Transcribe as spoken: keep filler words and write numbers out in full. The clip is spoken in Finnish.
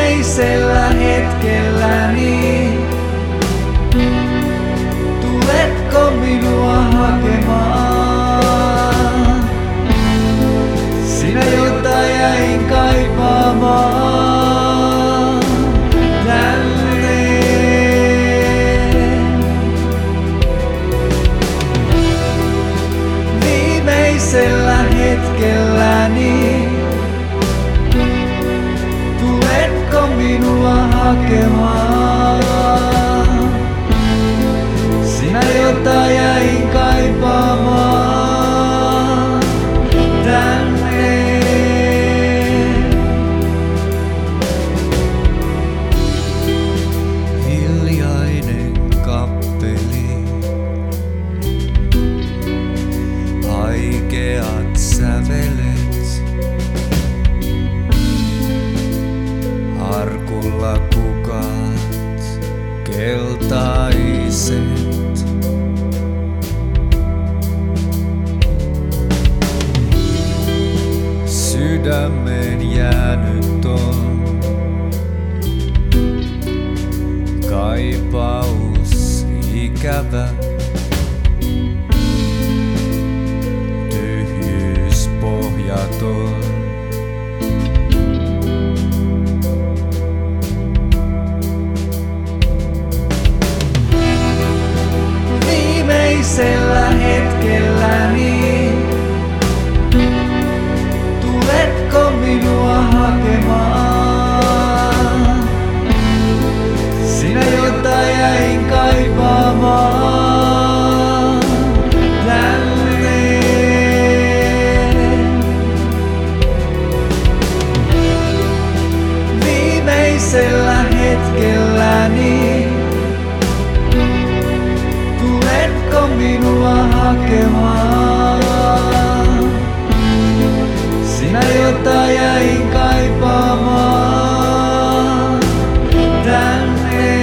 Viimeisellä hetkelläni, tuletko minua hakemaan? Sinä, jota jäin kaipaamaan tänne. Viimeisellä hetkelläni, tuletko minua hakemaan? Sinä, jota jäin kaipaamaan tänne. Hiljainen kappeli, haikeat sävelet, harkulla kukat, keltaiset. Sydämeen jäänyt on kaipaus ikävä, tyhjyys pohjaton. Viimeisellä hetkelläni, tuletko minua hakemaan? Sinä, jota jäin kaipaamaan tänne. Viimeisellä hetkelläni, tuletko minua hakemaan? Sinä, jota jäin kaipaamaan tänne.